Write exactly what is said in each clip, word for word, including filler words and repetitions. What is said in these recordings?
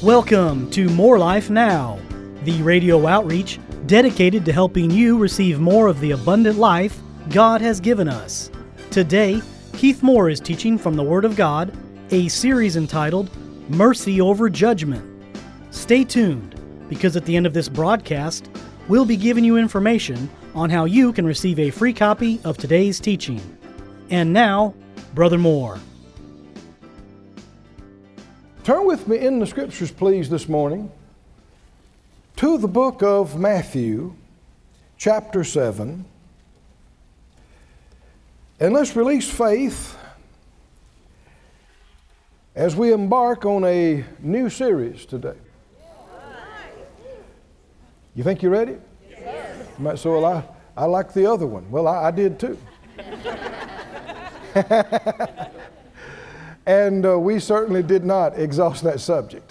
Welcome to More Life Now, the radio outreach dedicated to helping you receive more of the abundant life God has given us. Today, Keith Moore is teaching from the Word of God, a series entitled Mercy Over Judgment. Stay tuned, because at the end of this broadcast, we'll be giving you information on how you can receive a free copy of today's teaching. And now, Brother Moore. Turn with me in the Scriptures, please, this morning to the book of Matthew, chapter seven. And let's release faith as we embark on a new series today. You think you're ready? Yes. You might say, well, I, I like the other one. Well, I, I did too. And uh, we certainly did not exhaust that subject.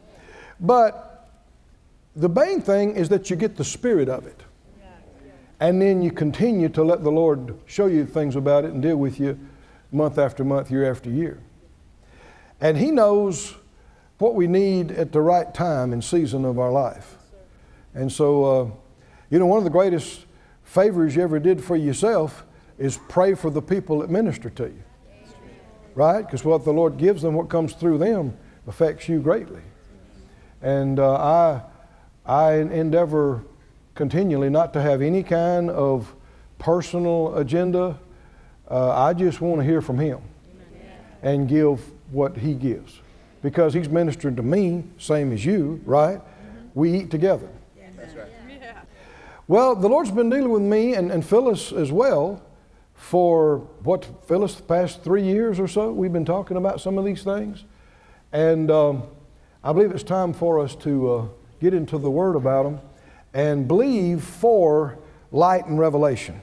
But the main thing is that you get the spirit of it. And then you continue to let the Lord show you things about it and deal with you month after month, year after year. And He knows what we need at the right time and season of our life. And so, uh, you know, one of the greatest favors you ever did for yourself is pray for the people that minister to you. Right? Because what the Lord gives them, what comes through them, affects you greatly. And uh, I, I endeavor continually not to have any kind of personal agenda. Uh, I just want to hear from Him and give what He gives. Because He's ministering to me, same as you, right? We eat together. That's right. Well, the Lord's been dealing with me and, and Phyllis as well for what, Phyllis, the past three years or so, we've been talking about some of these things. And um, I believe it's time for us to uh, get into the Word about them and believe for light and revelation.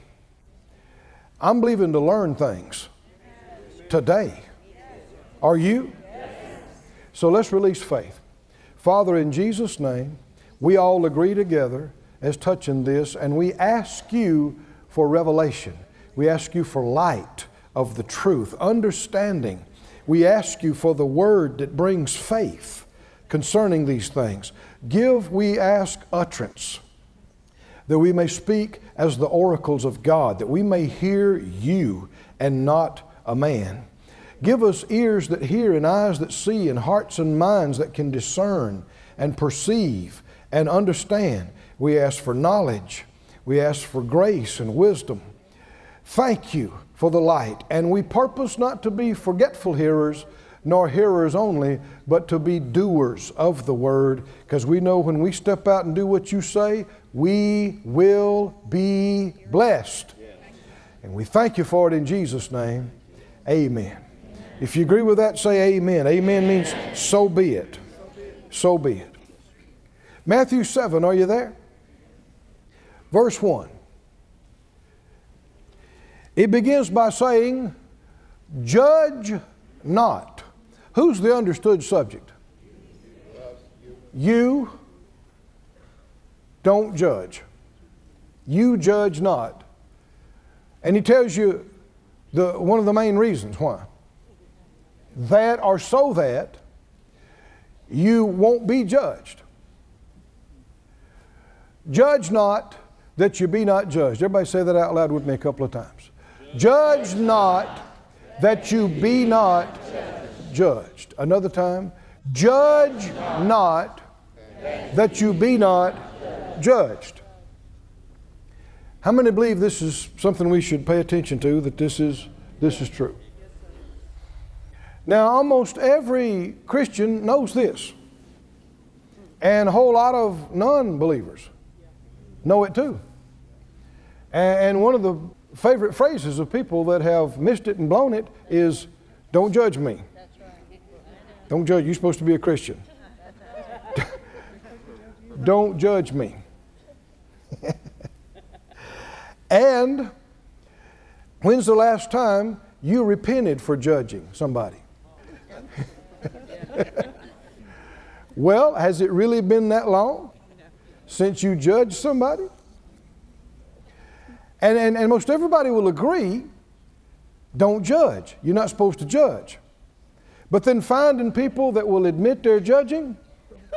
I'm believing to learn things today. Are you? So let's release faith. Father, in Jesus' name, we all agree together as touching this, and we ask you for revelation. We ask you for light of the truth, understanding. We ask you for the word that brings faith concerning these things. Give, we ask, utterance, that we may speak as the oracles of God, that we may hear you and not a man. Give us ears that hear and eyes that see and hearts and minds that can discern and perceive and understand. We ask for knowledge. We ask for grace and wisdom. Thank you for the light. And we purpose not to be forgetful hearers, nor hearers only, but to be doers of the word, because we know when we step out and do what you say, we will be blessed. And we thank you for it in Jesus' name. Amen. If you agree with that, say amen. Amen means so be it. So be it. Matthew seven, are you there? Verse one. It begins by saying, judge not. Who's the understood subject? You don't judge. You judge not. And he tells you the, one of the main reasons why. That or so that you won't be judged. Judge not that you be not judged. Everybody say that out loud with me a couple of times. Judge not that you be not judged. Another time. Judge not that you be not judged. How many believe this is something we should pay attention to, that this is, this is true? Now, almost every Christian knows this. And a whole lot of non-believers know it too. And one of the favorite phrases of people that have missed it and blown it is, don't judge me. That's right. Don't judge. You're supposed to be a Christian. Don't judge me. And when's the last time you repented for judging somebody? Well, has it really been that long since you judged somebody? And, and, and most everybody will agree, don't judge. You're not supposed to judge. But then finding people that will admit they're judging,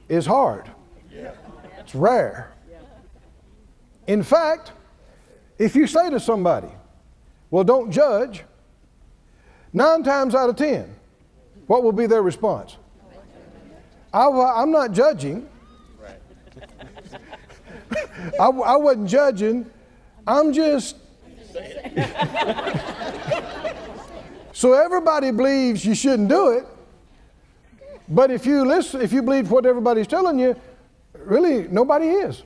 is hard. It's rare. In fact, if you say to somebody, well, don't judge, nine times out of ten, what will be their response? I, I'm not judging. I, I wasn't judging. I'm just... So everybody believes you shouldn't do it. But if you listen, if you believe what everybody's telling you, really nobody is.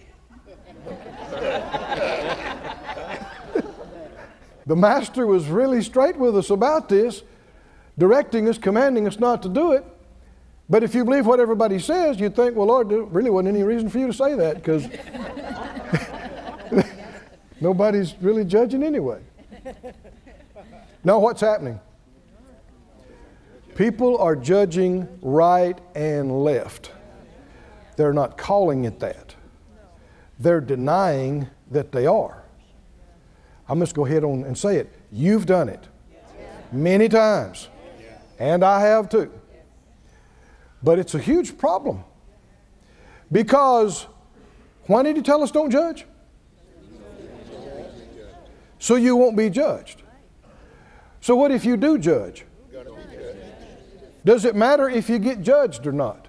The Master was really straight with us about this, directing us, commanding us not to do it. But if you believe what everybody says, you'd think, well, Lord, there really wasn't any reason for you to say that, because nobody's really judging anyway. Now, what's happening? People are judging right and left. They're not calling it that. They're denying that they are. I must go ahead on and say it. You've done it many times, and I have too. But it's a huge problem, because why did He tell us don't judge? So you won't be judged. So what if you do judge? Does it matter if you get judged or not?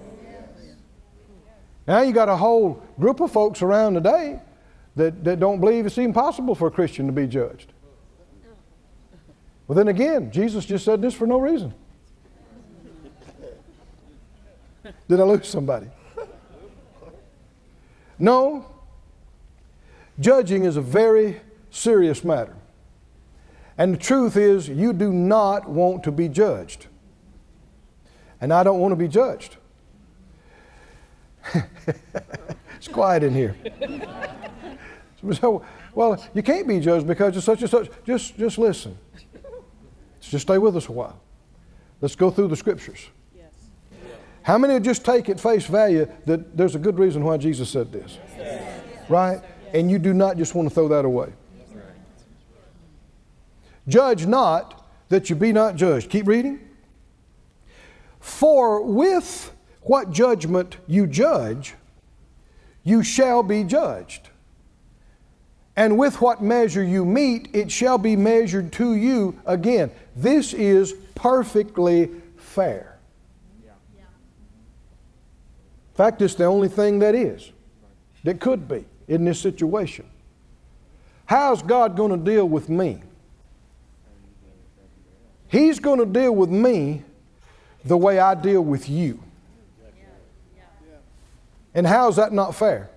Now you got a whole group of folks around today that, that don't believe it's even possible for a Christian to be judged. Well, then again, Jesus just said this for no reason. Did I lose somebody? No. Judging is a very serious matter. And the truth is, you do not want to be judged. And I don't want to be judged. It's quiet in here. So, well, you can't be judged because you're such and such. Just, just listen. Just stay with us a while. Let's go through the Scriptures. Yes. How many would just take at face value that there's a good reason why Jesus said this? Yes. Right? And you do not just want to throw that away. Right. Judge not that you be not judged. Keep reading. For with what judgment you judge, you shall be judged. And with what measure you meet, it shall be measured to you again. This is perfectly fair. In fact, it's the only thing that is, that could be in this situation. How's God going to deal with me? He's going to deal with me the way I deal with you. And how's that not fair?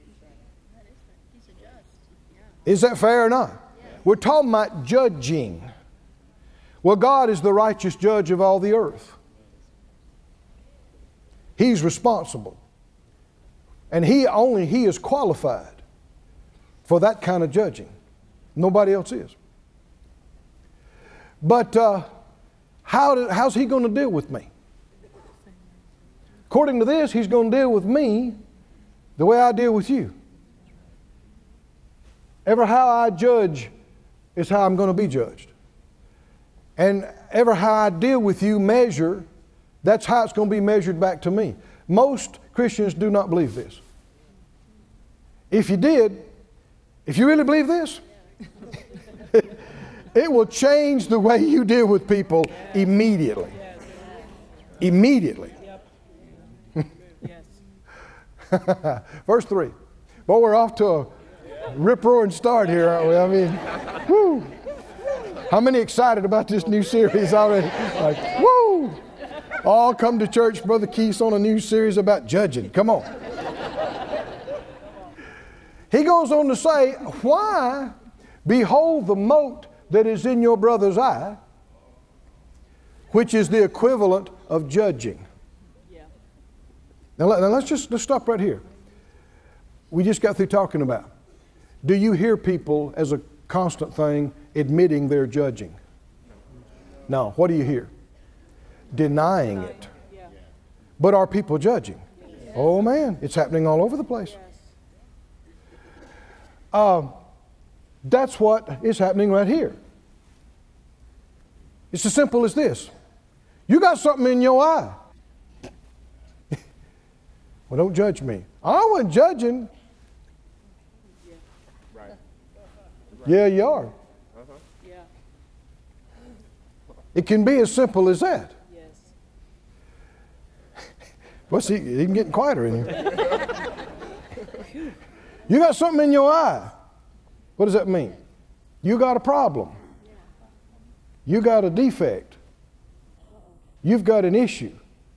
Is that fair or not? We're talking about judging. Well, God is the righteous judge of all the earth. He's responsible. And He only He is qualified for that kind of judging. Nobody else is. But uh, how do, how's He going to deal with me? According to this, He's going to deal with me the way I deal with you. Ever how I judge is how I'm going to be judged. And ever how I deal with you, measure, that's how it's going to be measured back to me. Most Christians do not believe this. If you did, if you really believe this, it will change the way you deal with people immediately. Immediately. Verse three. Well, we're off to a rip-roaring start here, aren't we? I mean, woo! How many excited about this new series already? Like, woo! All come to church, Brother Keith's on a new series about judging. Come on. He goes on to say, why behold the mote that is in your brother's eye, which is the equivalent of judging. Yeah. Now, let, now let's just let's stop right here. We just got through talking about, do you hear people as a constant thing admitting they're judging? No. What do you hear? Denying it. Yeah. But are people judging? Yes. Oh man, it's happening all over the place. Yes. Uh, that's what is happening right here. It's as simple as this. You got something in your eye. Well, don't judge me. I wasn't judging. Yeah. Right. Yeah, you are. Uh-huh. Yeah. It can be as simple as that. Yes. What's he even getting quieter in here? You got something in your eye. What does that mean? You got a problem. You got a defect. You've got an issue.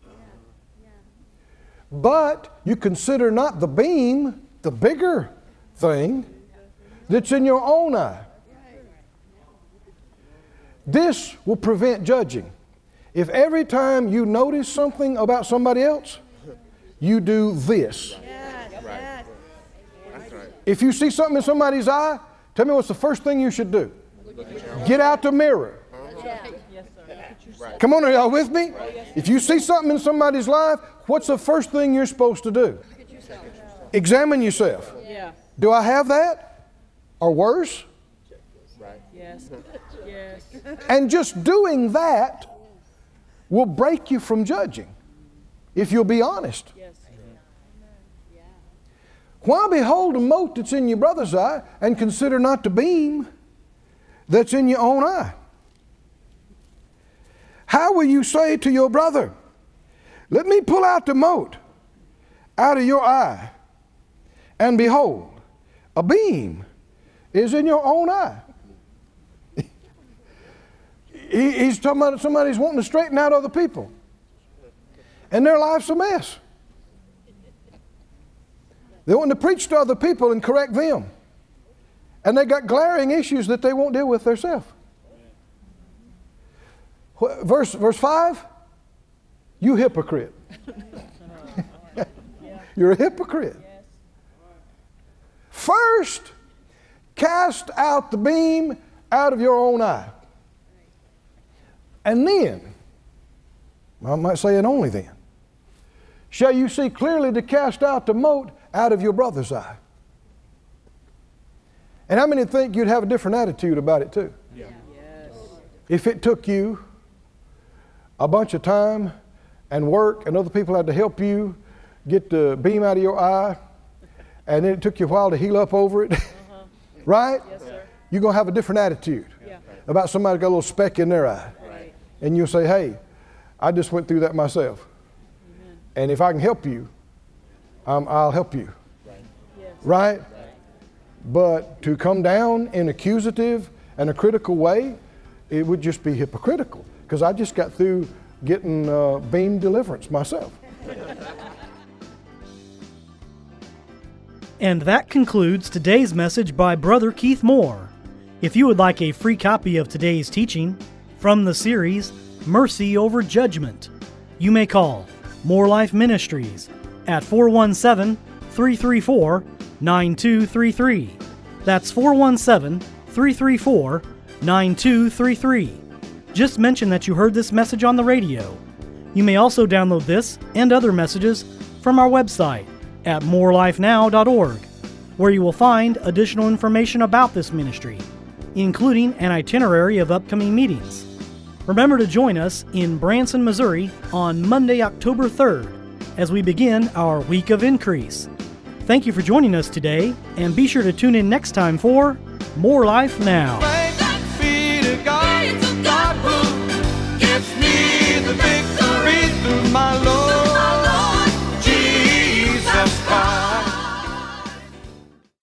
But you consider not the beam, the bigger thing that's in your own eye. This will prevent judging. If every time you notice something about somebody else, you do this. If you see something in somebody's eye, tell me what's the first thing you should do? Get out the mirror. Come on, are y'all with me? If you see something in somebody's life, what's the first thing you're supposed to do? Examine yourself. Yeah. Do I have that? Or worse? Yes. Yes. And just doing that will break you from judging, if you'll be honest. Yes. Why behold a mote that's in your brother's eye and consider not the beam that's in your own eye? How will you say to your brother, let me pull out the mote out of your eye, and behold, a beam is in your own eye? he, he's talking about somebody's wanting to straighten out other people, and their life's a mess. They want to preach to other people and correct them. And they got glaring issues that they won't deal with themselves. Verse, verse five, you hypocrite. You're a hypocrite. First, cast out the beam out of your own eye. And then, I might say and only then, shall you see clearly to cast out the mote out of your brother's eye. And how many think you'd have a different attitude about it too? Yeah. Yes. If it took you a bunch of time and work and other people had to help you get the beam out of your eye, and then it took you a while to heal up over it, Uh-huh. right? Yes, sir. You're going to have a different attitude Yeah. about somebody got a little speck in their eye. Right. And you'll say, hey, I just went through that myself. Amen. And if I can help you, um, I'll help you. Yes. Right? Right? But to come down in accusative and a critical way, it would just be hypocritical. Because I just got through getting uh, beam deliverance myself. And that concludes today's message by Brother Keith Moore. If you would like a free copy of today's teaching from the series Mercy Over Judgment, you may call More Life Ministries at four one seven, three three four, nine two three three. That's four one seven, three three four, nine two three three. Just mention that you heard this message on the radio. You may also download this and other messages from our website at more life now dot org, where you will find additional information about this ministry, including an itinerary of upcoming meetings. Remember to join us in Branson, Missouri on Monday, October third, as we begin our Week of Increase. Thank you for joining us today, and be sure to tune in next time for More Life Now.